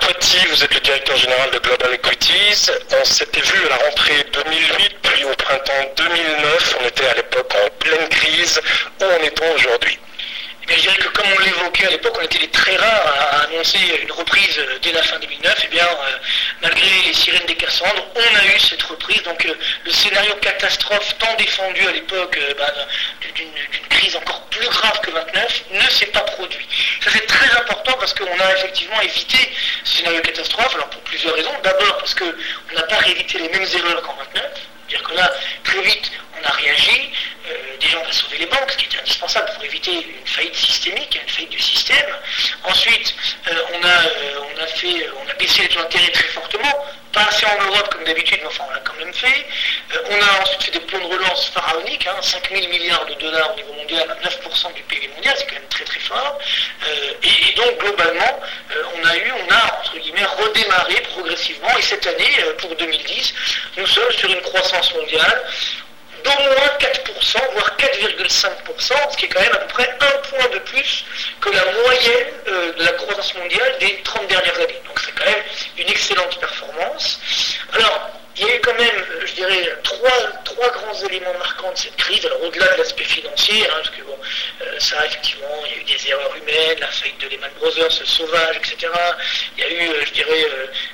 Poty, vous êtes le directeur général de Global Equities. On s'était vu à la rentrée 2008, puis au printemps 2009. On était à l'époque en pleine crise. Où en est-on aujourd'hui? Eh bien, je dirais que comme on l'évoquait à l'époque, on était les très rares à annoncer une reprise dès la fin 2009. Eh bien, malgré les sirènes des Cassandres, on a eu cette reprise. Donc le scénario catastrophe tant défendu à l'époque d'une crise encore plus grave que 29 ne s'est pas produit. Ça c'est très important parce qu'on a effectivement évité ce scénario catastrophe, alors pour plusieurs raisons. D'abord parce qu'on n'a pas réédité les mêmes erreurs qu'en 29. C'est-à-dire que là, très vite, on a réagi. Déjà, on a sauvé les banques, ce qui était indispensable pour éviter une faillite systémique, une faillite du système. Ensuite, on a baissé les taux d'intérêt très fortement, pas assez en Europe comme d'habitude, mais enfin, on l'a quand même fait. On a ensuite fait des plans de relance pharaoniques, 5 000 milliards de dollars au niveau mondial, à 9% du PIB mondial, c'est quand même très très fort. Et donc, globalement, on a, entre guillemets, redémarré progressivement. Et cette année, pour 2010, nous sommes sur une croissance mondiale d'au moins 4%, voire 4,5%, ce qui est quand même à peu près un point de plus que la moyenne de la croissance mondiale des 30 dernières années. Donc c'est quand même une excellente performance. Alors, il y a eu quand même, je dirais, trois grands éléments marquants de cette crise. Alors au-delà de l'aspect financier, parce que bon, ça effectivement, il y a eu des erreurs humaines, la faillite de Lehman Brothers, le sauvage, etc. Il y a eu, je dirais,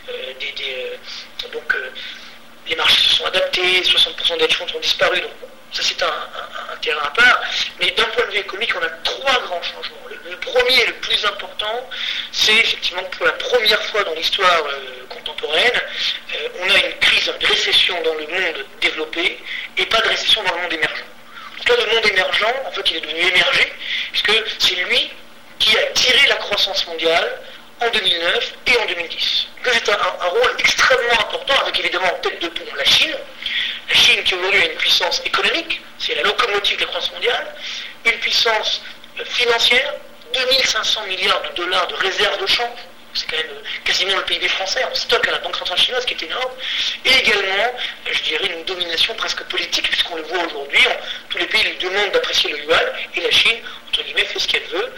les marchés se sont adaptés, 60% des hedge funds ont disparu, donc bon, ça c'est un terrain à part. Mais d'un point de vue économique, on a trois grands changements. Le premier et le plus important, c'est effectivement que pour la première fois dans l'histoire contemporaine, on a une crise, une récession dans le monde développé et pas de récession dans le monde émergent. En tout cas, le monde émergent, en fait, il est devenu émergé, puisque c'est lui qui a tiré la croissance mondiale en 2009 et en 2010. Donc c'est un rôle extrêmement important, avec évidemment en tête de pont la Chine. La Chine qui aujourd'hui a une puissance économique, c'est la locomotive de la croissance mondiale, une puissance financière, 2500 milliards de dollars de réserves de change, c'est quand même quasiment le PIB français en stock à la Banque centrale chinoise, qui est énorme, et également, je dirais, une domination presque politique, puisqu'on le voit aujourd'hui, tous les pays lui demandent d'apprécier le yuan, et la Chine, entre guillemets, fait ce qu'elle veut.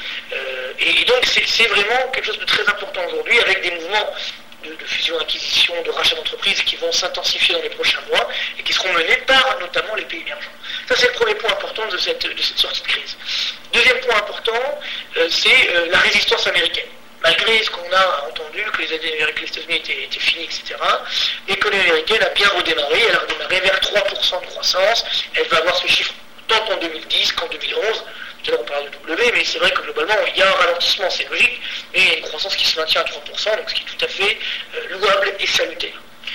Et donc c'est vraiment quelque chose de très important aujourd'hui, avec des mouvements de fusion-acquisition, de rachat d'entreprises qui vont s'intensifier dans les prochains mois, et qui seront menés par notamment les pays émergents. Ça c'est le premier point important de cette sortie de crise. Deuxième point important, c'est la résistance américaine. Malgré ce qu'on a entendu, que les années avec les États-Unis étaient finies, etc., l'économie américaine a bien redémarré, elle a redémarré vers 3% de croissance, elle va avoir ce chiffre tant en 2010 qu'en 2011, tout à l'heure on parle de W, mais c'est vrai que globalement il y a un ralentissement, c'est logique, mais il y a une croissance qui se maintient à 3%, donc ce qui est tout à fait louable et salutaire.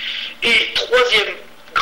Et troisième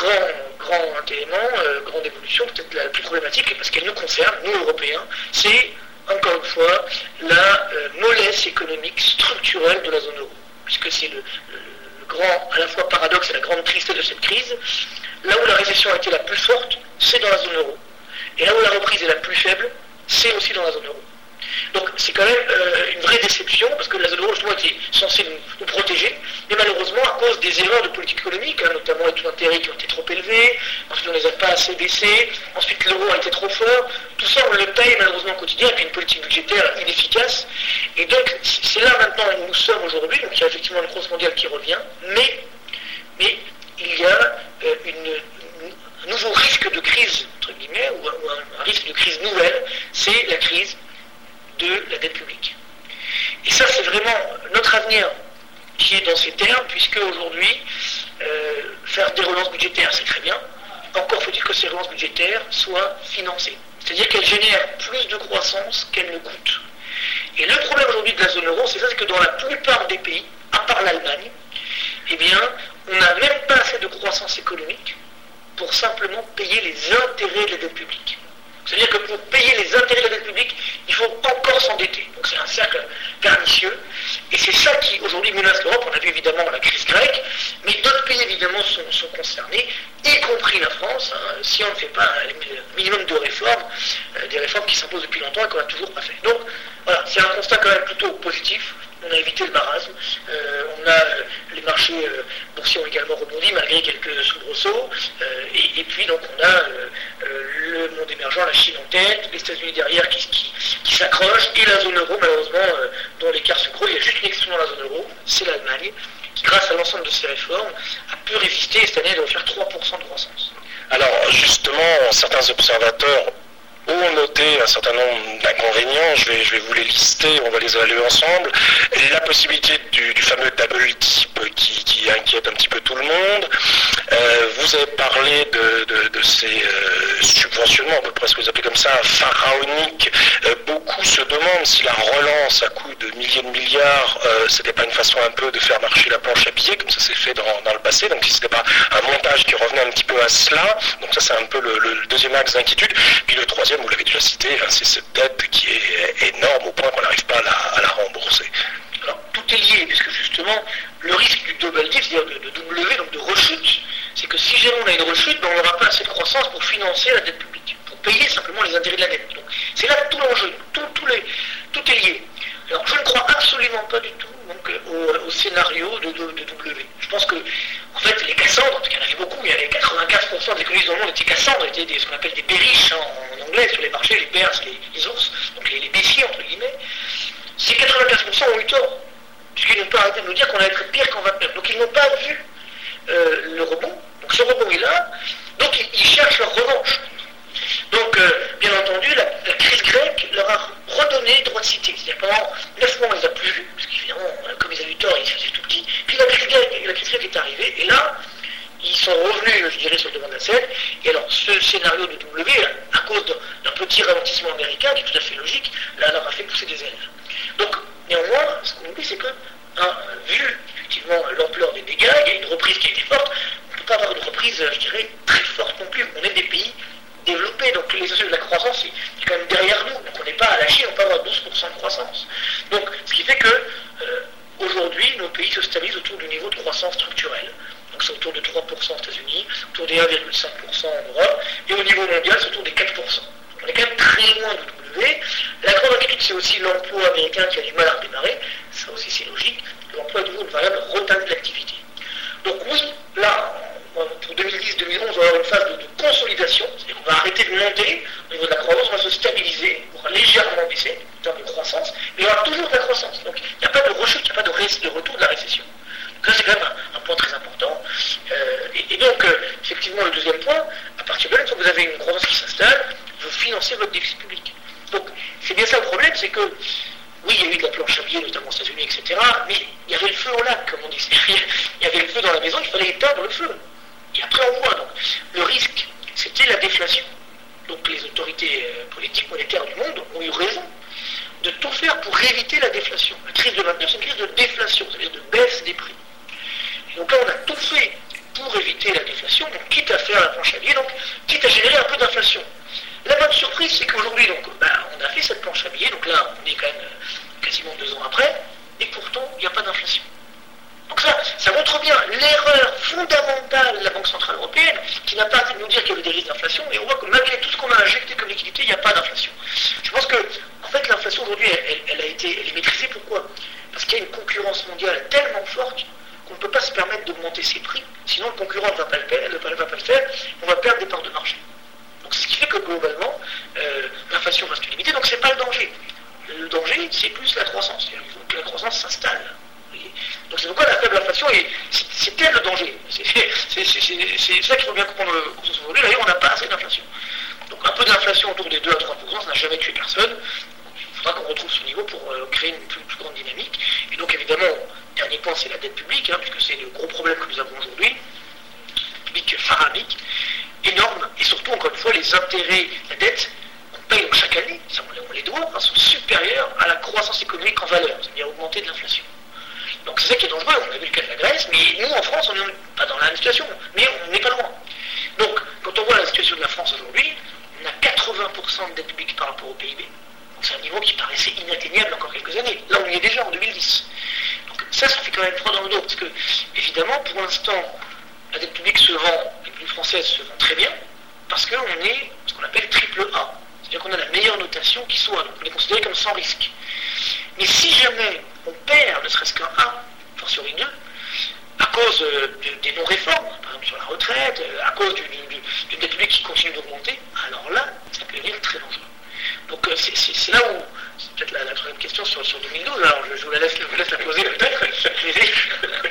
grand élément, grande évolution, peut-être la plus problématique, parce qu'elle nous concerne, nous Européens, c'est encore une fois, la mollesse économique structurelle de la zone euro. Puisque c'est le grand, à la fois paradoxe et la grande tristesse de cette crise. Là où la récession a été la plus forte, c'est dans la zone euro. Et là où la reprise est la plus faible, c'est aussi dans la zone euro. Donc c'est quand même une vraie déception, parce que la zone euro justement était censée nous protéger, mais malheureusement à cause des erreurs de politique économique, notamment les taux d'intérêt qui ont été trop élevés, ensuite on ne les a pas assez baissés, ensuite l'euro a été trop fort, tout ça on le paye malheureusement au quotidien, et puis une politique budgétaire inefficace. Et donc c'est là maintenant où nous sommes aujourd'hui, donc il y a effectivement une croissance mondiale qui revient, mais il y a un nouveau risque de crise, entre guillemets, ou un risque de crise nouvelle, c'est la crise de la dette publique. Et ça, c'est vraiment notre avenir qui est dans ces termes, puisque aujourd'hui, faire des relances budgétaires, c'est très bien. Encore faut-il que ces relances budgétaires soient financées. C'est-à-dire qu'elles génèrent plus de croissance qu'elles ne coûtent. Et le problème aujourd'hui de la zone euro, c'est ça, c'est que dans la plupart des pays, à part l'Allemagne, eh bien, on n'a même pas assez de croissance économique pour simplement payer les intérêts de la dette publique. C'est-à-dire que pour payer les intérêts de la dette publique, il faut encore s'endetter. Donc c'est un cercle pernicieux. Et c'est ça qui aujourd'hui menace l'Europe. On a vu évidemment la crise grecque, mais d'autres pays évidemment sont concernés, y compris la France, si on ne fait pas un minimum de réformes, des réformes qui s'imposent depuis longtemps et qu'on n'a toujours pas fait. Donc voilà, c'est un constat quand même plutôt positif. On a évité le marasme, les marchés boursiers ont également rebondi malgré quelques soubresauts, et puis donc on a le monde émergent, la Chine en tête, les États-Unis derrière qui s'accrochent, et la zone euro malheureusement dont l'écart se creuse. Il y a juste une exception dans la zone euro, c'est l'Allemagne, dernier, qui grâce à l'ensemble de ces réformes a pu résister et cette année doit faire 3% de croissance. Alors justement, certains observateurs ont noté un certain nombre d'inconvénients, je vais vous les lister, on va les évaluer ensemble. La possibilité du fameux double dip qui inquiète un petit peu tout le monde. Vous avez parlé de ces subventionnements, on peut presque les appeler comme ça, pharaoniques. Beaucoup se demandent si la relance à coût de milliers de milliards, c'était pas une façon un peu de faire marcher la planche à billets, comme ça s'est fait dans le passé, donc si c'était pas un montage qui revenait un petit peu à cela. Donc ça c'est un peu le deuxième axe d'inquiétude. Puis le troisième, vous l'avez déjà cité, c'est cette dette qui est énorme au point qu'on n'arrive pas à la rembourser. Alors tout est lié, puisque justement le risque du double dip, c'est-à-dire de W, donc de rechute, c'est que si jamais on a une rechute, on n'aura pas assez de croissance pour financer la dette publique, pour payer simplement les intérêts de la dette. Donc c'est là tout l'enjeu, tout est lié. Alors je ne crois absolument pas du tout au scénario de W. Je pense que en fait les Cassandres, parce qu'il y en avait beaucoup, il y avait 95% des économistes dans le monde étaient Cassandres, étaient ce qu'on appelle des bearish en anglais sur les marchés, les bears, les ours, donc les baissiers entre guillemets. Ces 95% ont eu tort, puisqu'ils n'ont pas arrêté de nous dire qu'on allait être pire qu'en 29. Donc ils n'ont pas vu le rebond, donc ce rebond est là, donc ils cherchent leur revanche. Donc, bien entendu, la crise grecque leur a redonné droit de cité. C'est-à-dire pendant 9 mois, on les a plus vus, parce qu'évidemment, comme ils avaient eu tort, ils se faisaient tout petits. Puis la crise grecque est arrivée, et là, ils sont revenus, je dirais, sur le devant de la scène. Et alors, ce scénario de W, à cause d'un petit ralentissement américain, qui est tout à fait logique, là, leur a fait pousser des ailes. Donc, néanmoins, ce qu'on oublie, c'est que, vu effectivement l'ampleur des dégâts, il y a une reprise qui a été forte. On ne peut pas avoir une reprise, je dirais, très forte non plus. On est des pays développés, donc les sociétés de la croissance c'est quand même derrière nous, donc on n'est pas à la Chine, on peut avoir 12% de croissance. Donc ce qui fait que aujourd'hui nos pays se stabilisent autour du niveau de croissance structurelle. Donc c'est autour de 3% aux États-Unis, autour des 1,5% en Europe, et au niveau mondial c'est autour des 4%. Donc on est quand même très loin de W. La grande inquiétude c'est aussi l'emploi américain qui a du mal à redémarrer, ça aussi c'est logique, l'emploi est toujours une variable retardée de l'activité. Donc oui, là, pour 2010-2011, on va avoir une phase de consolidation, c'est-à-dire qu'on va arrêter de monter au niveau de la croissance, on va se stabiliser, on va légèrement baisser en termes de croissance, mais il y aura toujours de la croissance. Donc il n'y a pas de rechute, il n'y a pas de retour de la récession. Donc ça c'est quand même un point très important. Et donc, effectivement, le deuxième point, à partir de là, une fois que vous avez une croissance qui s'installe, vous financez votre déficit public. Donc c'est bien ça le problème, c'est que oui, il y a eu de la planche à billets, notamment aux États-Unis, etc., mais il y avait le feu au lac, comme on dit. Il y avait le feu dans la maison, il fallait éteindre le feu. Et après, on voit. Donc, le risque, c'était la déflation. Donc, les autorités politiques, monétaires du monde ont eu raison de tout faire pour éviter la déflation. La crise de 29, c'est une crise de déflation, c'est-à-dire de baisse des prix. Et donc là, on a tout fait pour éviter la déflation, donc quitte à faire la planche à billets, donc quitte à générer un peu d'inflation. La bonne surprise, c'est qu'aujourd'hui, donc, on a fait cette planche à billets, donc là, on est quand même quasiment 2 ans après, et pourtant, il n'y a pas d'inflation. Donc ça montre bien l'erreur fondamentale de la Banque Centrale Européenne, qui n'a pas arrêté de nous dire qu'il y avait des risques d'inflation, mais on voit que malgré tout ce qu'on a injecté comme liquidité, il n'y a pas d'inflation. Je pense que, en fait, l'inflation aujourd'hui, elle est maîtrisée. Pourquoi ? Parce qu'il y a une concurrence mondiale tellement forte qu'on ne peut pas se permettre d'augmenter ses prix, sinon le concurrent ne va pas le faire, on va perdre des parts de marché. Donc c'est ce qui fait que globalement, l'inflation reste limitée, donc c'est pas le danger. Le danger, c'est plus la croissance. Il faut que la croissance s'installe. Donc c'est pourquoi la faible inflation, c'est elle le danger. C'est ça qu'il faut bien comprendre aujourd'hui. D'ailleurs, on n'a pas assez d'inflation. Donc un peu d'inflation autour des 2 à 3%, ça n'a jamais tué personne. Il faudra qu'on retrouve ce niveau pour créer une plus grande dynamique. Et donc évidemment, dernier point, c'est la dette publique, puisque c'est le gros problème que nous avons aujourd'hui. Public pharaonique, énorme, et surtout, encore une fois, les intérêts, la dette, qu'on paye chaque année, ça, on les doit, sont supérieurs à la croissance économique en valeur, c'est-à-dire augmenter de l'inflation. Donc c'est ça qui est dangereux, on a vu le cas de la Grèce, mais nous en France, on n'est pas dans la même situation, mais on n'est pas loin. Donc quand on voit la situation de la France aujourd'hui, on a 80% de dette publique par rapport au PIB. Donc c'est un niveau qui paraissait inatteignable encore quelques années. Là on y est déjà en 2010. Donc ça fait quand même froid dans le dos, parce que évidemment pour l'instant, la dette publique se vend, les plus françaises se vend très bien, parce qu'on est ce qu'on appelle triple A. C'est-à-dire qu'on a la meilleure notation qui soit, donc on est considéré comme sans risque. Mais si jamais on perd ne serait-ce qu'un A, fortiori 2, à cause des non-réformes, par exemple sur la retraite, à cause d'une dette publique qui continue d'augmenter, alors là, ça peut devenir très dangereux. Donc c'est là où, c'est peut-être la troisième question sur 2012, alors je vous laisse la poser peut-être.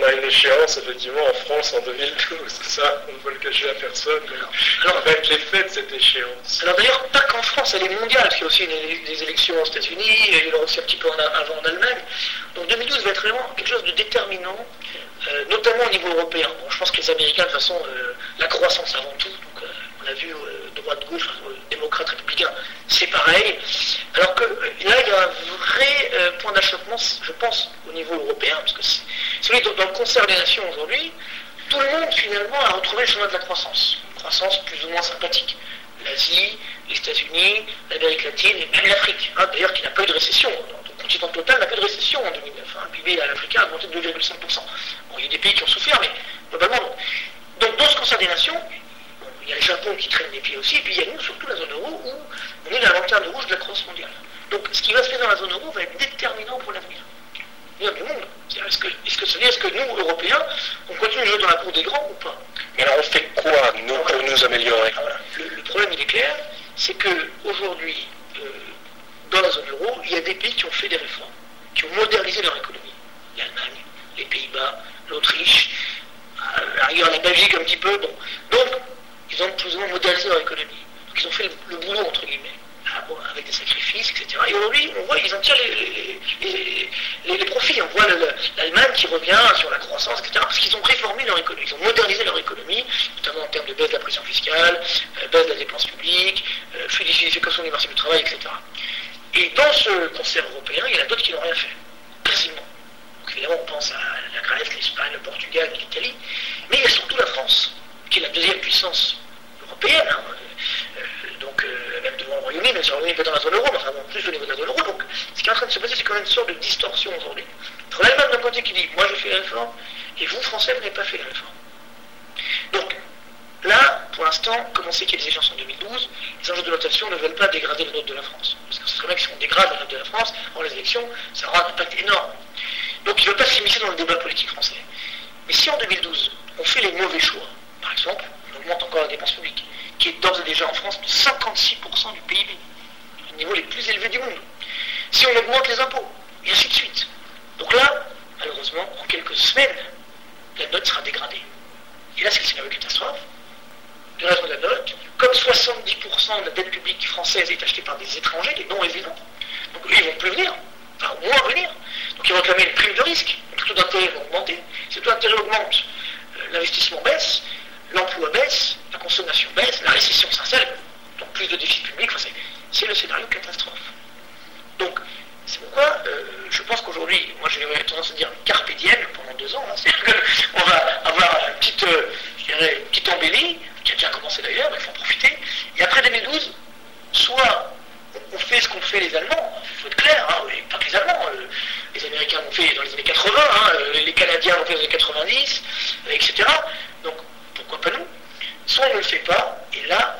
on a une échéance effectivement en France en 2012, c'est ça, on ne peut le cacher à personne, alors, avec l'effet de cette échéance. Alors d'ailleurs, pas qu'en France, elle est mondiale, parce qu'il y a aussi des élections aux États-Unis, et il y aura aussi un petit peu avant en Allemagne. Donc 2012 va être vraiment quelque chose de déterminant, notamment au niveau européen. Bon, je pense que les Américains, de toute façon, la croissance avant tout, donc, on a vu droite-gauche, démocrate, républicain, c'est pareil. Alors que là, il y a un vrai point d'achoppement, je pense, au niveau européen, parce que c'est dans le concert des nations aujourd'hui, tout le monde finalement a retrouvé le chemin de la croissance. Une croissance plus ou moins sympathique. L'Asie, les États-Unis, l'Amérique latine et même l'Afrique, d'ailleurs qui n'a pas eu de récession. Le continent total n'a pas eu de récession en 2009. Le PIB à l'Afrique a augmenté de 2,5%. Bon, il y a des pays qui ont souffert, mais globalement non. Donc dans ce concert des nations, il y a le Japon qui traîne les pieds aussi, et puis il y a nous, surtout la zone euro, où on est dans la lanterne rouge de la croissance mondiale. Donc ce qui va se faire dans la zone euro va être déterminant pour l'avenir. Du monde. Est-ce que nous, Européens, on continue de jouer dans la cour des grands ou pas? Mais alors on fait quoi, nous, pour nous améliorer? Voilà. Le problème, il est clair, c'est qu'aujourd'hui, dans la zone euro, il y a des pays qui ont fait des réformes, qui ont modernisé leur économie. L'Allemagne, les Pays-Bas, l'Autriche, ailleurs la Belgique un petit peu. Bon. Donc, ils ont plus ou moins modernisé leur économie. Donc, ils ont fait le boulot, entre guillemets, avec des sacrifices, etc. Et aujourd'hui, on voit qu'ils en tirent les profits. On voit l'Allemagne qui revient sur la croissance, etc. Parce qu'ils ont réformé leur économie, ils ont modernisé leur économie, notamment en termes de baisse de la pression fiscale, baisse de la dépense publique, fluidification des marchés du travail, etc. Et dans ce concert européen, il y en a d'autres qui n'ont rien fait, quasiment. Donc évidemment, on pense à la Grèce, l'Espagne, le Portugal, l'Italie, mais il y a surtout la France, qui est la deuxième puissance européenne, même devant le Royaume-Uni, même si le Royaume-Uni est dans la zone euro, mais enfin bon, plus au niveau de la zone euro. Donc ce qui est en train de se passer, c'est quand même une sorte de distorsion aujourd'hui. Entre l'Allemagne d'un côté qui dit moi j'ai fait les réformes, et vous Français vous n'avez pas fait les réformes. Donc là, pour l'instant, comme on sait qu'il y a des échéances en 2012, les enjeux de notation ne veulent pas dégrader le note de la France. Parce que ce serait bien que si on dégrade la note de la France en les élections, ça aura un impact énorme. Donc ils ne veulent pas s'immiscer dans le débat politique français. Mais si en 2012, on fait les mauvais choix, par exemple, on augmente encore la dépense publique, qui est d'ores et déjà en France de 56% du PIB, le niveau les plus élevés du monde. Si on augmente les impôts, et ainsi de suite. Donc là, malheureusement, en quelques semaines, la note sera dégradée. Et là, c'est le scénario catastrophe. Dégradation de la note, comme 70% de la dette publique française est achetée par des étrangers, des non-résidents, donc eux, ils vont plus venir, enfin au moins venir. Donc ils vont réclamer une prime de risque, donc les taux d'intérêt vont augmenter. Si le taux d'intérêt augmente, l'investissement baisse, l'emploi baisse, la consommation baisse, la récession s'installe, donc plus de déficit public, enfin, c'est le scénario catastrophe. Donc, c'est pourquoi je pense qu'aujourd'hui, moi j'ai tendance à dire carpe diem pendant 2 ans, c'est-à-dire qu'on va avoir une petite embellie, qui a déjà commencé d'ailleurs, mais il faut en profiter, et après 2012, soit on fait ce qu'ont fait les Allemands, il faut être clair, pas que les Allemands, les Américains l'ont fait dans les années 80, les Canadiens l'ont fait dans les années 90, etc. Donc, pourquoi pas nous? Soit on ne le fait pas, et là,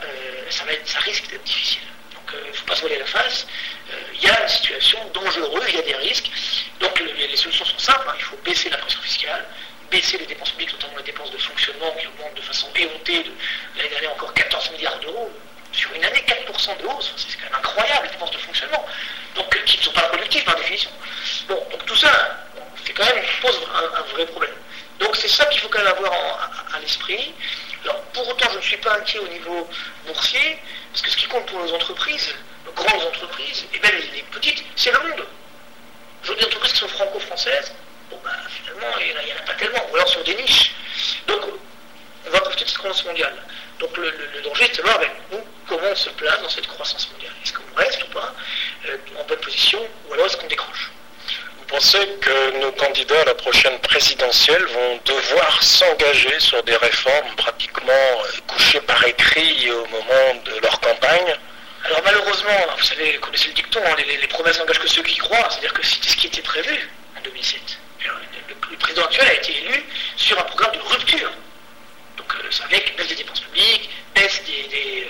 ça risque d'être difficile. Donc il ne faut pas se voiler la face. Il y a une situation dangereuse, il y a des risques. Donc les solutions sont simples, il faut baisser la pression fiscale, baisser les dépenses publiques, notamment les dépenses de fonctionnement qui augmentent de façon éhontée, l'année dernière encore 14 milliards d'euros, sur une année 4% de hausse, c'est quand même incroyable les dépenses de fonctionnement, donc qui ne sont pas productives par définition. Bon, donc tout ça, c'est quand même, pose un vrai problème. Donc c'est ça qu'il faut quand même avoir à l'esprit. Alors pour autant, je ne suis pas inquiet au niveau boursier, parce que ce qui compte pour nos entreprises, nos grandes entreprises, et même les petites, c'est le monde. Aujourd'hui, des entreprises qui sont franco-françaises, finalement, il n'y en a pas tellement, ou alors sur des niches. Donc on va profiter de cette croissance mondiale. Donc le danger, c'est de voir avec nous comment on se place dans cette croissance mondiale. Est-ce qu'on reste ou pas en bonne position, ou alors est-ce qu'on décroche? Vous pensez que nos candidats à la prochaine présidentielle vont devoir s'engager sur des réformes pratiquement couchées par écrit au moment de leur campagne? Alors malheureusement, vous savez, vous connaissez le dicton, les promesses n'engagent que ceux qui y croient, c'est-à-dire que c'était ce qui était prévu en 2007. Alors, le président actuel a été élu sur un programme de rupture. Donc avec baisse des dépenses publiques, baisse de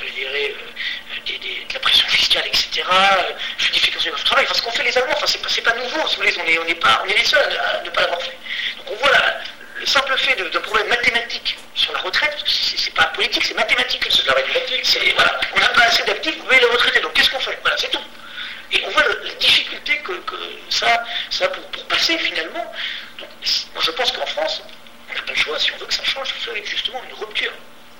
la pression fiscale, etc., fluidification du travail, enfin ce qu'ont fait les Allemands, enfin c'est pas nouveau, si vous voulez, on est les seuls à ne pas l'avoir fait. Donc on voit le simple fait d'un problème mathématique sur la retraite, parce que c'est pas politique, c'est mathématique, c'est de la mathématique, voilà, on n'a pas assez d'actifs, vous pouvez les retraiter, donc qu'est-ce qu'on fait? Voilà, c'est tout. Et on voit la difficulté que ça pour passer finalement. Donc Moi, je pense qu'en France, on n'a pas le choix, si on veut que ça change, il faut faire justement une rupture.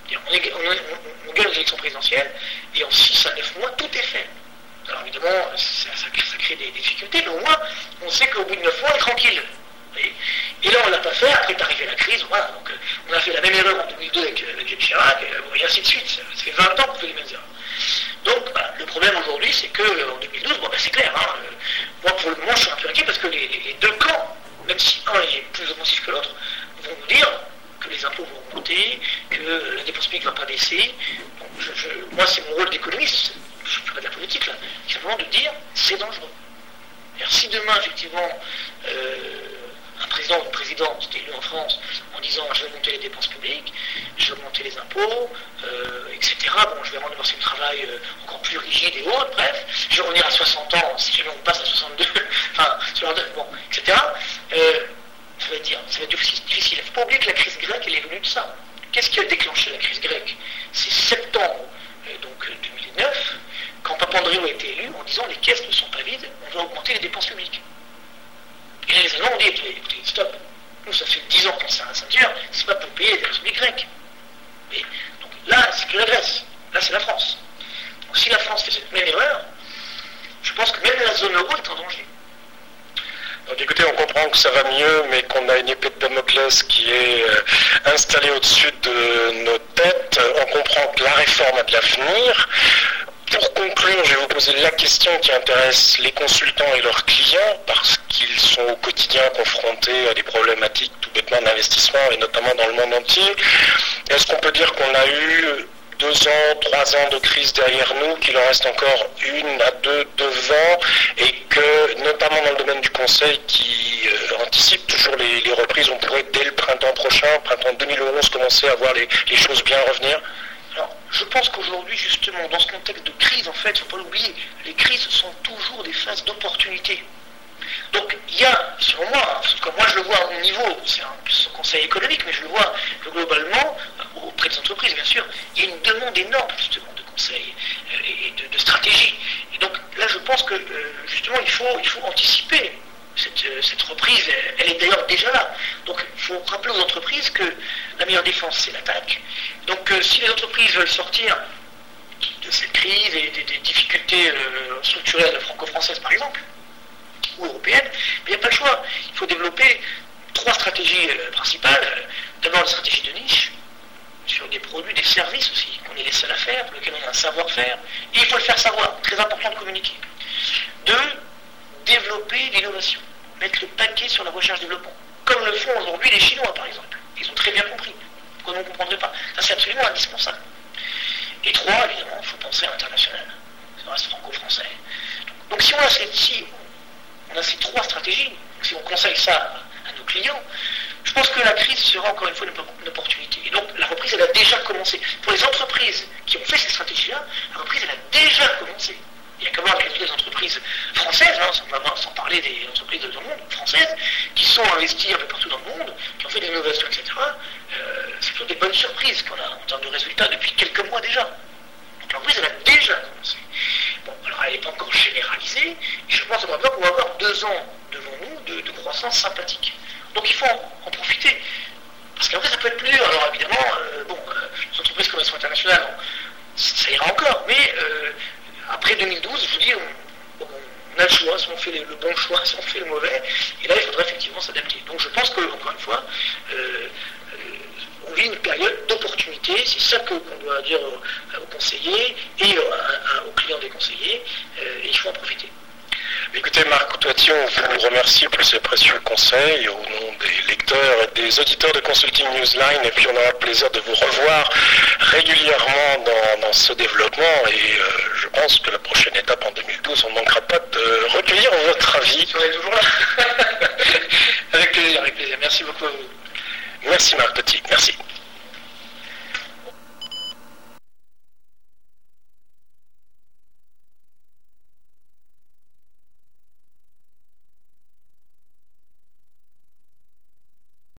On gagne les élections présidentielles, et en 6 à 9 mois, tout est fait. Alors évidemment, ça crée des difficultés, mais au moins, on sait qu'au bout de 9 mois, on est tranquille. Et là, on ne l'a pas fait, après est arrivée la crise, voilà, donc on a fait la même erreur en 2002 avec Jacques Chirac, et ainsi de suite. Ça fait 20 ans qu'on fait les mêmes erreurs. Donc, le problème aujourd'hui, c'est qu'en 2012, c'est clair, moi, pour le moment, je suis un peu inquiet parce que les deux camps, même si un est plus offensif que l'autre, vont nous dire que les impôts vont augmenter, que la dépense publique ne va pas baisser. Donc, moi, c'est mon rôle d'économiste, je ne fais pas de la politique là, c'est simplement de dire c'est dangereux. Alors, si demain, effectivement, un président ou une présidente est élu en France en disant je vais augmenter les dépenses publiques, je vais augmenter les impôts, etc. Bon, je vais rendre le marché du travail encore plus rigide et autres, bref, je vais revenir à 60 ans, si jamais on passe à 62, enfin, 62, bon, etc. Ça va être difficile. Il ne faut pas oublier que la crise grecque, elle est venue de ça. Qu'est-ce qui a déclenché la crise grecque? C'est septembre 2009, quand Papandréou a été élu, en disant les caisses ne sont pas vides, on va augmenter les dépenses publiques. Et là, les Allemands ont dit écoutez, stop, nous ça fait 10 ans qu'on serre la ceinture, c'est pas pour payer les dépenses publiques grecques. Mais, donc là, c'est que la Grèce, là c'est la France. Donc si la France fait cette même erreur, je pense que même la zone euro est en danger. Donc écoutez, on comprend que ça va mieux, mais qu'on a une épée de Damoclès qui est installée au-dessus de nos têtes. On comprend que la réforme a de l'avenir. Pour conclure, je vais vous poser la question qui intéresse les consultants et leurs clients, parce qu'ils sont au quotidien confrontés à des problématiques tout bêtement d'investissement, et notamment dans le monde entier. Est-ce qu'on peut dire qu'on a eu 2 ans, 3 ans de crise derrière nous, qu'il en reste encore 1 à 2 devant, et que, notamment dans le domaine du conseil qui anticipe toujours les reprises, on pourrait dès le printemps prochain, printemps 2011, commencer à voir les choses bien revenir? Alors, je pense qu'aujourd'hui, justement, dans ce contexte de crise, en fait, il ne faut pas l'oublier, les crises sont toujours des phases d'opportunité. Donc, il y a, selon moi, parce que moi je le vois à mon niveau, c'est un conseil économique, mais je le vois globalement, auprès des entreprises, bien sûr, il y a une demande énorme, justement, de conseils et de stratégie. Et donc, là, je pense que, justement, il faut anticiper cette reprise, elle est d'ailleurs déjà là. Donc il faut rappeler aux entreprises que la meilleure défense, c'est l'attaque. Donc si les entreprises veulent sortir de cette crise et des difficultés structurelles franco-françaises, par exemple, ou européennes, il n'y a pas le choix. Il faut développer 3 stratégies principales. D'abord, la stratégie de niche, sur des produits, des services aussi, qu'on est les seuls à faire, pour lesquels on a un savoir-faire, et il faut le faire savoir, très important de communiquer. 2, développer l'innovation, mettre le paquet sur la recherche-développement, comme le font aujourd'hui les Chinois, par exemple. Ils ont très bien compris. Pourquoi on ne comprendrait pas? Ça, c'est absolument indispensable. Et 3, évidemment, il faut penser à l'international. Ça reste franco-français. Donc si on a ces 3 stratégies, si on conseille ça à nos clients, je pense que la crise sera encore une fois une opportunité. Et donc la reprise, elle a déjà commencé. Pour les entreprises qui ont fait ces stratégies-là, la reprise, elle a déjà commencé. Il y a quand même quelques entreprises françaises, sans parler des entreprises de tout le monde, françaises, qui sont investies un peu partout dans le monde, qui ont fait des innovations, etc. C'est plutôt des bonnes surprises qu'on a en termes de résultats depuis quelques mois déjà. Donc l'entreprise, elle a déjà commencé. Bon, alors elle n'est pas encore généralisée, et je pense qu'on va avoir 2 ans devant nous de croissance sympathique. Donc il faut en profiter. Parce qu'après, ça peut être plus dur. Alors évidemment, les entreprises comme elles sont internationales, ça ira encore, mais après 2012, je vous dis, on a le choix, si on fait le bon choix, si on fait le mauvais, et là il faudrait effectivement s'adapter. Donc je pense que, encore une fois, on vit une période d'opportunité, c'est ça qu'on doit dire aux conseillers et aux clients des conseillers, et il faut en profiter. Écoutez, Marc Toiti, on vous remercie pour ces précieux conseils au nom des lecteurs et des auditeurs de Consulting Newsline, et puis on aura le plaisir de vous revoir régulièrement dans ce développement, et je pense que la prochaine étape en 2012, on ne manquera pas de recueillir votre avis. On est toujours là. Avec plaisir, avec plaisir. Merci beaucoup à vous. Merci Marc Toiti, merci.